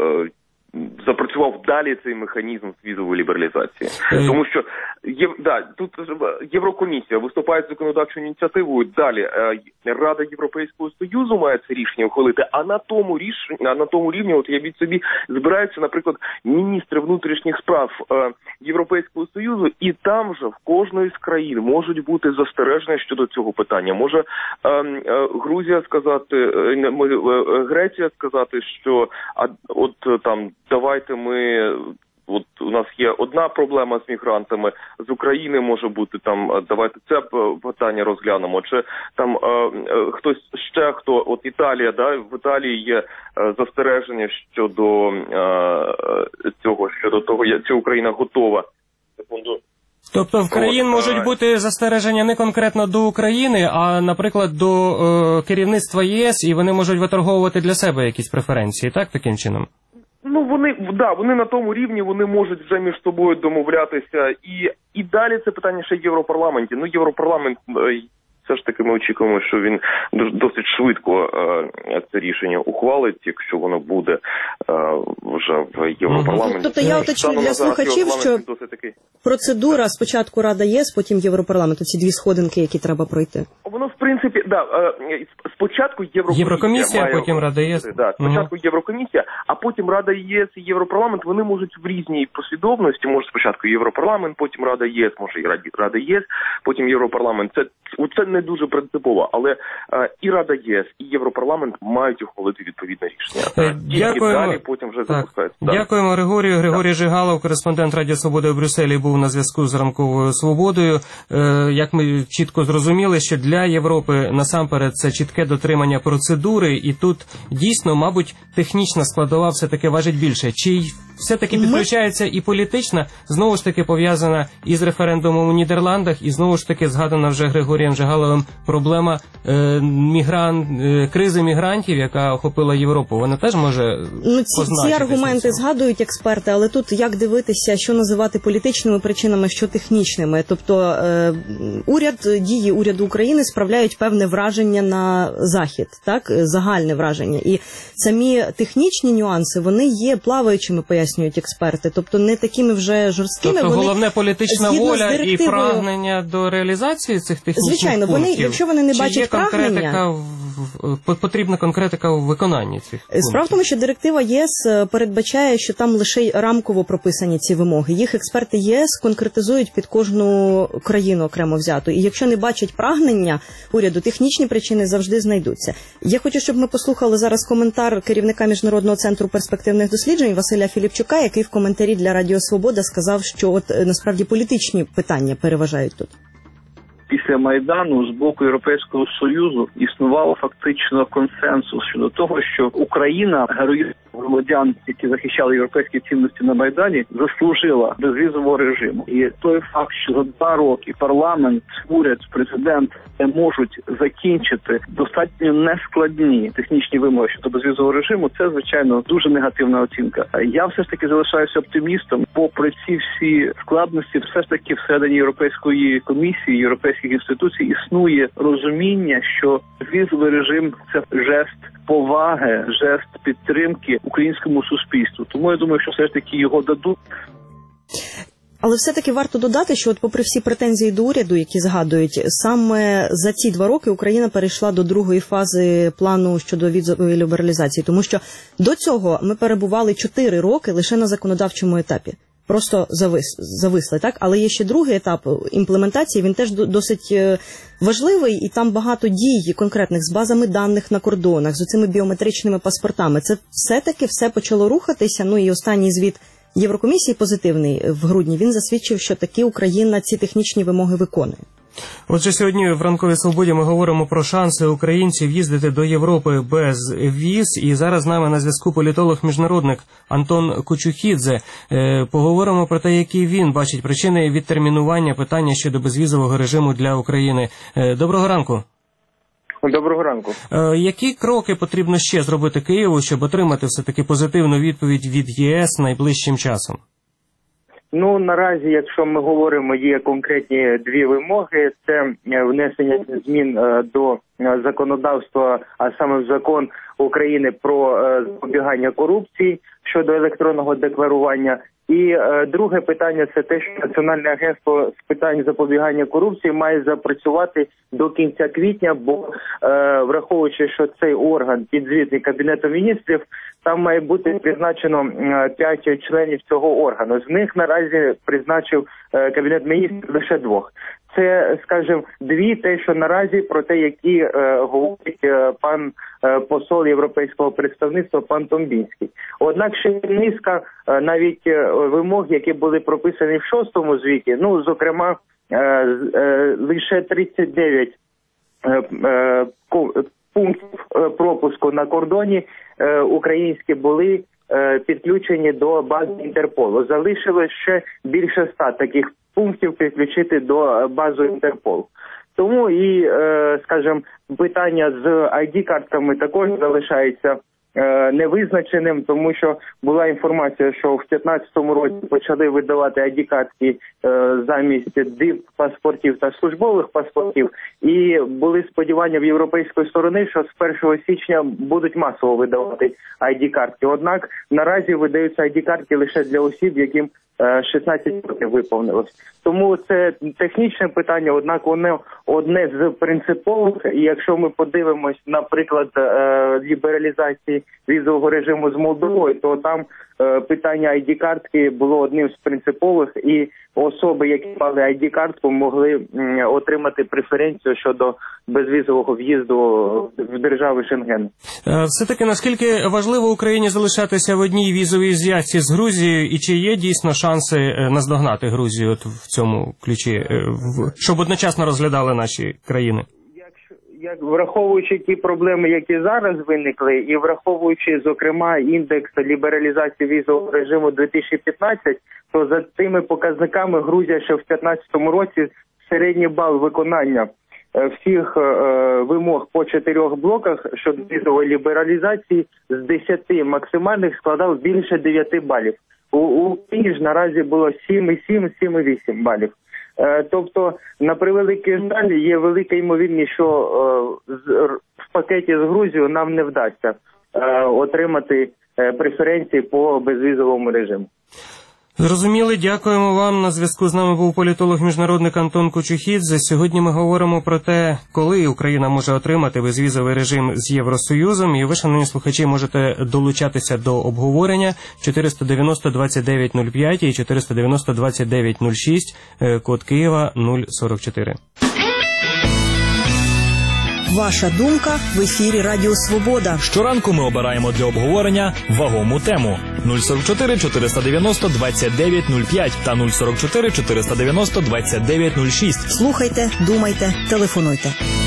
запрацював далі цей механізм візової лібералізації. Тому що є, да, тут Єврокомісія виступає з законодавчою ініціативою, далі Рада Європейського Союзу має це рішення ухвалити, а на тому рішенні, а на тому рівні, от я від собі, збираються, наприклад, міністри внутрішніх справ Європейського Союзу, і там же в кожної з країн можуть бути застереження щодо цього питання. Може Грузія сказати, Греція сказати, що а, от там давайте ми, от у нас є одна проблема з мігрантами, з України може бути там, давайте це питання розглянемо, чи там е, е, хтось ще, хто, от Італія, да, в Італії є е, застереження щодо е, цього, щодо того, чи Україна готова. Секунду. Тобто в країн можуть бути застереження не конкретно до України, а, наприклад, до е, керівництва ЄС, і вони можуть виторговувати для себе якісь преференції, так, таким чином? Ну, вони, да, вони на тому рівні, вони можуть вже між собою домовлятися. І, і далі це питання ще в Європарламенті. Ну, Європарламент, все ж таки ми очікуємо, що він досить швидко е, це рішення ухвалить, якщо воно буде е, вже в Європарламенті. Тобто я уточню для слухачів, що процедура спочатку Рада ЄС, потім Європарламент, ці дві сходинки, які треба пройти. Воно, в принципі, да, е, спочатку Єврокомісія, Єврокомісія, має, потім Рада ЄС. Да, спочатку угу. Єврокомісія, а потім Рада єс і Європарламент, вони можуть в різній послідовності, може спочатку Європарламент, потім Рада ЄС, може і Рада ЄС, потім Європарламент. Це, це не дуже принципово, але е, і Рада ЄС, і Європарламент мають ухвалити відповідне рішення. Дякуємо. Далі потім вже запускається. Дякуємо, Григорію. Григорій так. Жигалов, кореспондент Радіо Свобода в Брюсселі, був на зв'язку з Ранковою Свободою. Е, як ми чітко зрозуміли, що для Європи насамперед це чітке дотримання процедури, і тут дійсно, мабуть, технічна складова все-таки важить більше. Чи все-таки підключається і політична, знову ж таки пов'язана із референдумом у Нідерландах, і знову ж таки згадана вже Григорієм Жигаловим проблема е, мігран, е, кризи мігрантів, яка охопила Європу. Вона теж може ну, ці, ці аргументи згадують експерти, але тут як дивитися, що називати політичними причинами, що технічними. Тобто е, уряд, дії уряду України справляють певне враження на Захід, так, загальне враження. І самі технічні нюанси, вони є плаваючими, пояснюють експерти, тобто не такими вже жорсткими. Тобто вони, головне політична воля і прагнення до реалізації цих технічних Звичайно, пунктів. Вони, якщо вони не Чи бачать є прагнення, конкретика в потрібна конкретика у виконанні цих пунктів? Справа в тому, що директива ЄС передбачає, що там лише рамково прописані ці вимоги. Їх експерти ЄС конкретизують під кожну країну окремо взяту. І якщо не бачать прагнення уряду, технічні причини завжди знайдуться. Я хочу, щоб ми послухали зараз коментар керівника Міжнародного центру перспективних досліджень Василя Філіпчука, який в коментарі для Радіо Свобода сказав, що от насправді політичні питання переважають тут. Після Майдану з боку Європейського Союзу існувало фактично консенсус щодо того, що Україна, героїзм громадян, які захищали європейські цінності на Майдані, заслужила безвізового режиму. І той факт, що за два роки парламент, уряд, президент не можуть закінчити достатньо нескладні технічні вимоги щодо безвізового режиму, це, звичайно, дуже негативна оцінка. Я все ж таки залишаюся оптимістом. Попри ці всі складності, все ж таки всередині Європейської комісії, європейських інституцій існує розуміння, що безвізовий режим – це жест поваги, жест підтримки українському суспільству. Тому я думаю, що все ж таки його дадуть. Але все-таки варто додати, що от попри всі претензії до уряду, які згадують, саме за ці два роки Україна перейшла до другої фази плану щодо візової лібералізації, тому що до цього ми перебували чотири роки лише на законодавчому етапі. Просто завис, зависли, так? Але є ще другий етап імплементації, він теж досить важливий, і там багато дій конкретних з базами даних на кордонах, з оцими біометричними паспортами. Це все-таки все почало рухатися, ну і останній звіт Єврокомісії позитивний в грудні, він засвідчив, що таки Україна ці технічні вимоги виконує. Отже, сьогодні в «Ранковій свободі» ми говоримо про шанси українців їздити до Європи без віз. І зараз з нами на зв'язку політолог-міжнародник Антон Кучухідзе. Поговоримо про те, які він бачить причини відтермінування питання щодо безвізового режиму для України. Доброго ранку. Доброго ранку. Які кроки потрібно ще зробити Києву, щоб отримати все-таки позитивну відповідь від ЄС найближчим часом? Ну, наразі, якщо ми говоримо, є конкретні дві вимоги. Це внесення змін до законодавства, а саме в закон України про запобігання корупції щодо електронного декларування. І е, друге питання – це те, що Національне агентство з питань запобігання корупції має запрацювати до кінця квітня, бо е, враховуючи, що цей орган підзвітний Кабінету міністрів, там має бути призначено п'ять членів цього органу. З них наразі призначив е, Кабінет міністрів лише двох. Це, скажімо, дві те, що наразі, про те, які е, говорить е, пан е, посол європейського представництва, пан Томбінський. Однак ще низка е, навіть е, вимог, які були прописані в шостому звіті, ну, зокрема, е, е, лише тридцять дев'ять е, е, пунктів пропуску на кордоні е, українські були е, підключені до бази Інтерполу. Залишилось ще більше ста таких пунктів підключити до бази Інтерполу. Тому і, е, скажімо, питання з ай ді-картками також залишається е, невизначеним, тому що була інформація, що в п'ятнадцятому році почали видавати ай ді-картки е, замість дип-паспортів та службових паспортів, і були сподівання в європейської сторони, що з першого січня будуть масово видавати ай ді-картки. Однак наразі видаються ай ді-картки лише для осіб, яким шістнадцять років виповнилось. Тому це технічне питання, однак воно одне з принципових. І якщо ми подивимось, наприклад, лібералізації візового режиму з Молдовою, то там питання ай ді-картки було одним з принципових, і особи, які мали ай ді-картку, могли отримати преференцію щодо безвізового в'їзду в держави Шенгену. Все-таки наскільки важливо Україні залишатися в одній візовій зв'язці з Грузією, і чи є дійсно шанси наздогнати Грузію от в цьому ключі, щоб одночасно розглядали наші країни? Як враховуючи ті проблеми, які зараз виникли, і враховуючи, зокрема, індекс лібералізації візового режиму дві тисячі п'ятнадцять, то за тими показниками Грузія ще в дві тисячі п'ятнадцятому році середній бал виконання всіх е, вимог по чотирьох блоках щодо візової лібералізації з десяти максимальних складав більше дев'яти балів. У Україні ж наразі було сім і сім, сім і вісім балів. Тобто, на превеликий жаль, є велика ймовірність, що в пакеті з Грузією нам не вдасться отримати преференції по безвізовому режиму. Зрозуміли, дякуємо вам. На зв'язку з нами був політолог-міжнародник Антон Кучухідзе. Сьогодні ми говоримо про те, коли Україна може отримати безвізовий режим з Євросоюзом. І ви, шановні слухачі, можете долучатися до обговорення чотириста дев'яносто двадцять дев'ять нуль п'ять і чотириста дев'яносто двадцять дев'ять нуль шість, код Києва нуль сорок чотири. Ваша думка в ефірі Радіо Свобода. Щоранку ми обираємо для обговорення вагому тему. нуль сорок чотири чотириста дев'яносто двадцять дев'ять нуль п'ять та нуль сорок чотири чотириста дев'яносто двадцять дев'ять нуль шість. Слухайте, думайте, телефонуйте.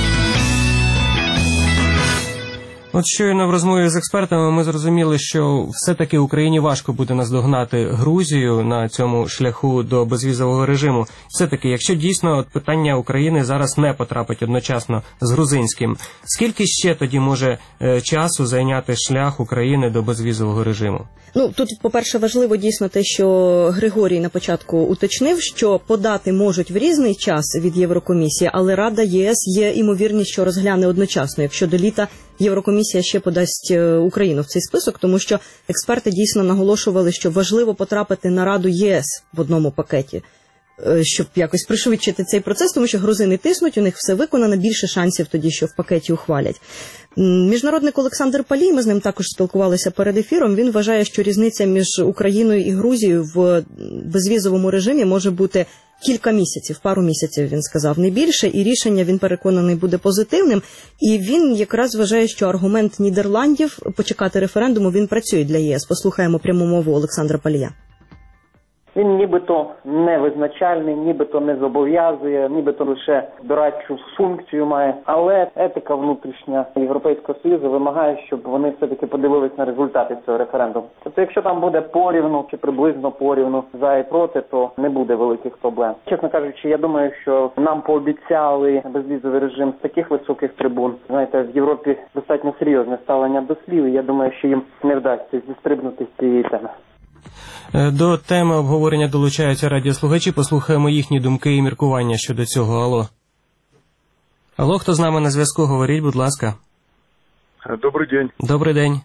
От щойно в розмові з експертами ми зрозуміли, що все-таки Україні важко буде наздогнати Грузію на цьому шляху до безвізового режиму. Все-таки, якщо дійсно от питання України зараз не потрапить одночасно з грузинським, скільки ще тоді може е, часу зайняти шлях України до безвізового режиму? Ну, тут, по-перше, важливо дійсно те, що Григорій на початку уточнив, що подати можуть в різний час від Єврокомісії, але Рада ЄС є імовірність, що розгляне одночасно, якщо до літа Єврокомісія ще подасть Україну в цей список, тому що експерти дійсно наголошували, що важливо потрапити на Раду ЄС в одному пакеті, щоб якось пришвидшити цей процес, тому що грузини тиснуть, у них все виконано, більше шансів тоді, що в пакеті ухвалять. Міжнародник Олександр Палій, ми з ним також спілкувалися перед ефіром, він вважає, що різниця між Україною і Грузією в безвізовому режимі може бути кілька місяців, пару місяців, він сказав, не більше, і рішення, він переконаний, буде позитивним. І він якраз вважає, що аргумент Нідерландів почекати референдуму, він працює для ЄС. Послухаємо пряму мову Олександра Палія. Він нібито не визначальний, нібито не зобов'язує, нібито лише дорадчу функцію має. Але етика внутрішня Європейського Союзу вимагає, щоб вони все-таки подивились на результати цього референдуму. Тобто, якщо там буде порівну чи приблизно порівну за і проти, то не буде великих проблем. Чесно кажучи, я думаю, що нам пообіцяли безвізовий режим з таких високих трибун. Знаєте, в Європі достатньо серйозне ставлення до слів, і я думаю, що їм не вдасться зістрибнути з цієї теми. До теми обговорення долучаються радіослухачі. Послухаємо їхні думки і міркування щодо цього. Алло. Алло, хто з нами на зв'язку? Говоріть, будь ласка. Добрый день. Добрий день.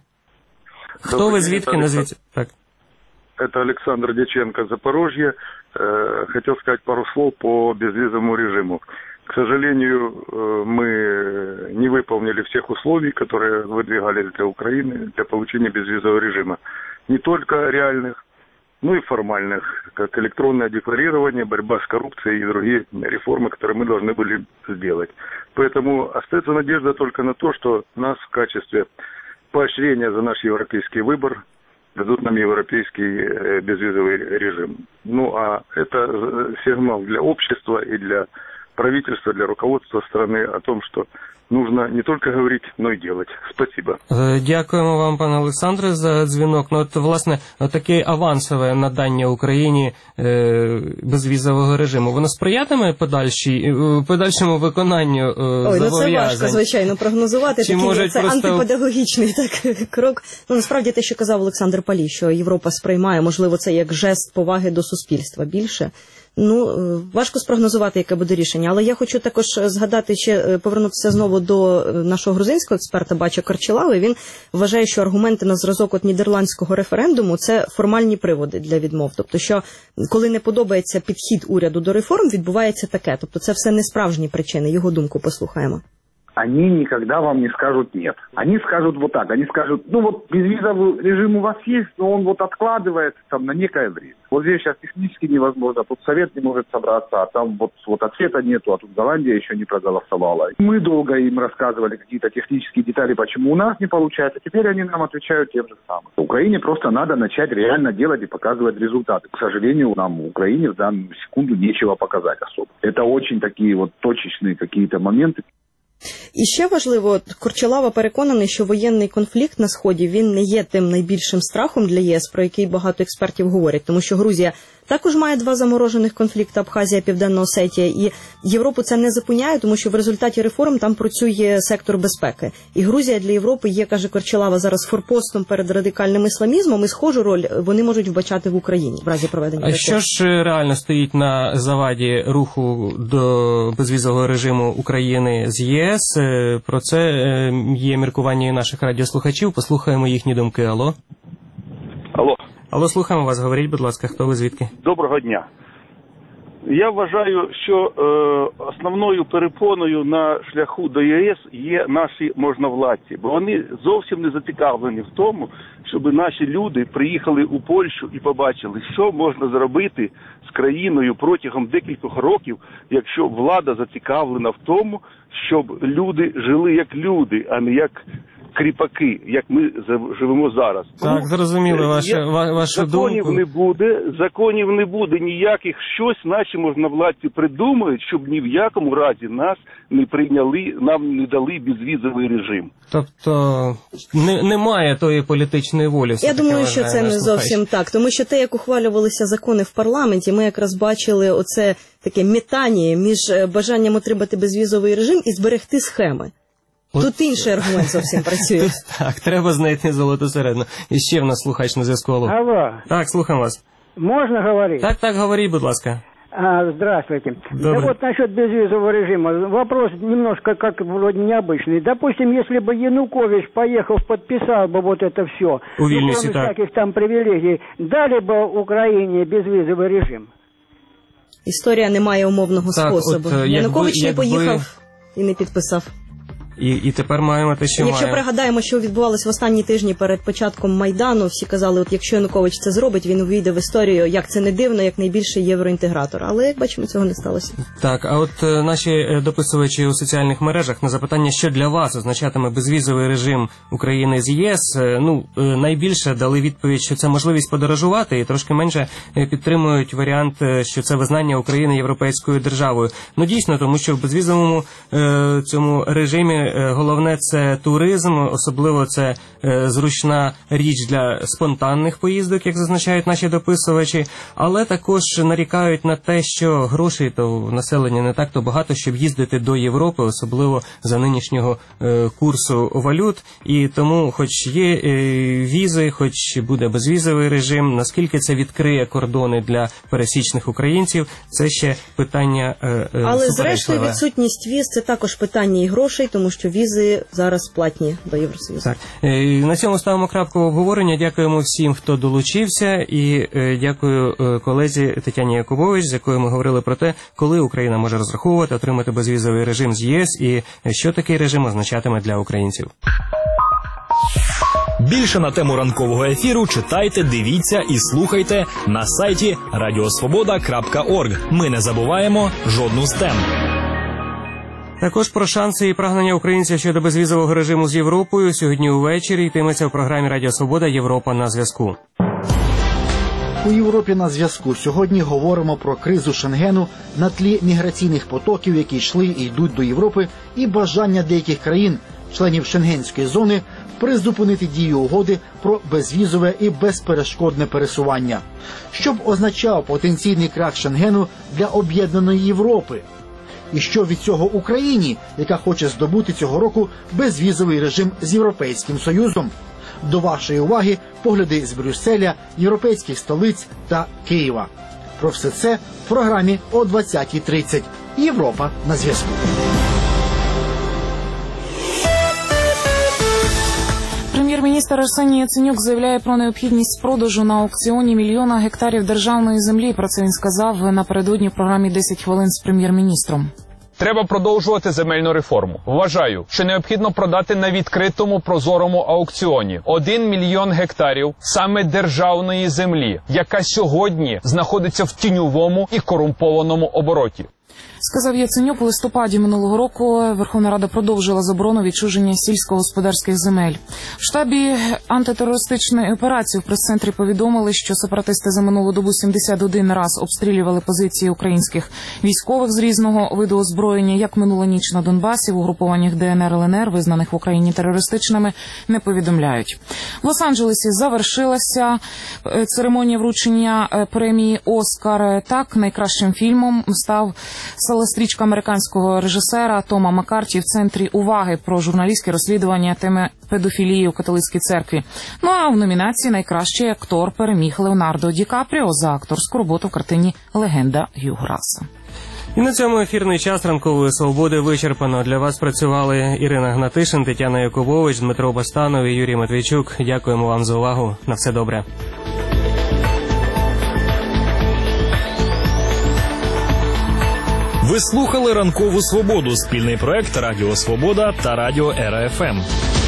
Хто Добрый ви, день, звідки, назвіть? Так. Это Александр Дяченко, Запорожье. Э, хотел сказать пару слов по безвизовому режиму. К сожалению, мы не выполнили всех условий, которые выдвигались для Украины для получения безвизового режима. Не только реальных, но и формальных, как электронное декларирование, борьба с коррупцией и другие реформы, которые мы должны были сделать. Поэтому остается надежда только на то, что нас в качестве поощрения за наш европейский выбор дадут нам европейский безвизовый режим. Ну а это сигнал для общества и для правительства, для руководства страны о том, что нужно не только говорить, но и делать. Спасибо. Дякуємо вам, пане Олександре, за дзвінок. Ну, от, власне, таке авансове надання Україні е, безвізового режиму, воно сприятиме подальшій, подальшому виконанню е, Ой, зобов'язань? ну це важко, звичайно, прогнозувати. Чи Такий, це просто... антипедагогічний так, крок. Ну, насправді, те, що казав Олександр Палій, що Європа сприймає, можливо, це як жест поваги до суспільства більше. Ну, важко спрогнозувати, яке буде рішення. Але я хочу також згадати, ще повернутися знову до нашого грузинського експерта Бача Карчелави. Він вважає, що аргументи на зразок от нідерландського референдуму – це формальні приводи для відмов. Тобто, що коли не подобається підхід уряду до реформ, відбувається таке. Тобто, це все не справжні причини. Його думку послухаємо. Они никогда вам не скажут нет. Они скажут вот так, они скажут, ну вот безвизовый режим у вас есть, но он вот откладывается там на некое время. Вот здесь сейчас технически невозможно, тут Совет не может собраться, а там вот, вот ответа нету, а тут Голландия еще не проголосовала. Мы долго им рассказывали какие-то технические детали, почему у нас не получается, теперь они нам отвечают тем же самым. Украине просто надо начать реально делать и показывать результаты. К сожалению, нам в Украине в данную секунду нечего показать особо. Это очень такие вот точечные какие-то моменты. І ще важливо, Карчелава переконаний, що воєнний конфлікт на Сході, він не є тим найбільшим страхом для ЄС, про який багато експертів говорять, тому що Грузія також має два заморожених конфлікти, Абхазія, Південна Осетія, і Європу це не зупиняє, тому що в результаті реформ там працює сектор безпеки. І Грузія для Європи є, каже Карчелава, зараз форпостом перед радикальним ісламізмом, і схожу роль вони можуть вбачати в Україні в разі проведення реформ. А що ж реально стоїть на заваді руху до безвізового режиму України з ЄС? Про це є міркування і наших радіослухачів. Послухаємо їхні думки. Алло? Алло. Алло, слухаємо вас, говоріть, будь ласка, хто ви, звідки? Доброго дня. Я вважаю, що е, основною перепоною на шляху до ЄС є наші можновладці, бо вони зовсім не зацікавлені в тому, щоб наші люди приїхали у Польщу і побачили, що можна зробити з країною протягом декількох років, якщо влада зацікавлена в тому, щоб люди жили як люди, а не як кріпаки, як ми живемо зараз. Так, зрозуміло вашу, вашу думку. Законів не буде, законів не буде ніяких, щось наші можновладці придумають, щоб ні в якому разі нас не прийняли, нам не дали безвізовий режим. Тобто не, немає тої політичної волі. Я думаю, що це не зовсім так, тому що те, як ухвалювалися закони в парламенті, ми якраз бачили оце таке метання між бажанням отримати безвізовий режим і зберегти схеми. От... Тут інший аргумент зовсім працює. Так, треба знайти золоту середину. І ще в нас слухач на зв'язку. Алло. Так, слухаем вас. Можно говорить? Так, так, говори, будь ласка. А, здравствуйте. Добрый. Да вот насчет безвизового режима. Вопрос немножко как вроде необычный. Допустим, если бы Янукович, поехав, подписал бы вот это все, у Вильнюсе, ну, кроме так. всяких там привилегий, дали бы Украине безвизовый режим? Історія не має умовного так, способу. От, Янукович якби, не поїхав якби... і не підписав. І, і тепер маємо те, що Якщо маємо. пригадаємо, що відбувалось в останні тижні перед початком Майдану, всі казали, от якщо Янукович це зробить, він увійде в історію, як це не дивно, як найбільший євроінтегратор. Але, як бачимо, цього не сталося. Так, а от е, наші дописувачі у соціальних мережах на запитання, що для вас означатиме безвізовий режим України з ЄС, е, ну, е, найбільше дали відповідь, що це можливість подорожувати, і трошки менше е, підтримують варіант, е, що це визнання України європейською державою. Ну, дійсно, тому що в безвізовому е, цьому режимі головне – це туризм, особливо це е, зручна річ для спонтанних поїздок, як зазначають наші дописувачі, але також нарікають на те, що грошей то в населення не так-то багато, щоб їздити до Європи, особливо за нинішнього е, курсу валют, і тому хоч є е, візи, хоч буде безвізовий режим, наскільки це відкриє кордони для пересічних українців, це ще питання е, е, але зрештою відсутність віз – це також питання і грошей, тому що що візи зараз платні до Євросоюзу. Так. На цьому ставимо крапку обговорення. Дякуємо всім, хто долучився, і дякую колезі Тетяні Якубович, з якою ми говорили про те, коли Україна може розраховувати отримати безвізовий режим з ЄС і що такий режим означатиме для українців. Більше на тему ранкового ефіру читайте, дивіться і слухайте на сайті радіосвобода крапка орг. Ми не забуваємо жодну з тем. Також про шанси і прагнення українців щодо безвізового режиму з Європою сьогодні увечері йтиметься в програмі Радіо Свобода «Європа на зв'язку». У Європі на зв'язку сьогодні говоримо про кризу Шенгену на тлі міграційних потоків, які йшли і йдуть до Європи, і бажання деяких країн, членів Шенгенської зони, призупинити дію угоди про безвізове і безперешкодне пересування. Що б означав потенційний крах Шенгену для об'єднаної Європи? І що від цього Україні, яка хоче здобути цього року безвізовий режим з Європейським Союзом? До вашої уваги погляди з Брюсселя, європейських столиць та Києва. Про все це в програмі о двадцятій тридцять. Європа на зв'язку. Прем'єр-міністр Арсеній Яценюк заявляє про необхідність продажу на аукціоні мільйона гектарів державної землі. Про це він сказав напередодні в програмі «десять хвилин з прем'єр-міністром». Треба продовжувати земельну реформу. Вважаю, що необхідно продати на відкритому прозорому аукціоні один мільйон гектарів саме державної землі, яка сьогодні знаходиться в тіньовому і корумпованому обороті. Сказав Яценюк, у листопаді минулого року Верховна Рада продовжила заборону відчуження сільськогосподарських земель. В штабі антитерористичної операції в прес-центрі повідомили, що сепаратисти за минулу добу сімдесят один раз обстрілювали позиції українських військових з різного виду озброєння, як минулу ніч на Донбасі, в угрупованнях Де Ен Ер Ел Ен Ер, визнаних в Україні терористичними, не повідомляють. В Лос-Анджелесі завершилася церемонія вручення премії «Оскар». Так, найкращим фільмом став стрічка американського режисера Тома Маккарті «В центрі уваги» про журналістське розслідування теми педофілії у католицькій церкві. Ну а в номінації найкращий актор переміг Леонардо Ді Капріо за акторську роботу в картині «Легенда Г'юго Граса». І на цьому ефірний час ранкової свободи вичерпано. Для вас працювали Ірина Гнатишин, Тетяна Якубович, Дмитро Бастанов і Юрій Матвійчук. Дякуємо вам за увагу. На все добре. Ви слухали «Ранкову свободу» – спільний проект Радіо Свобода та Радіо Ера Еф Ем.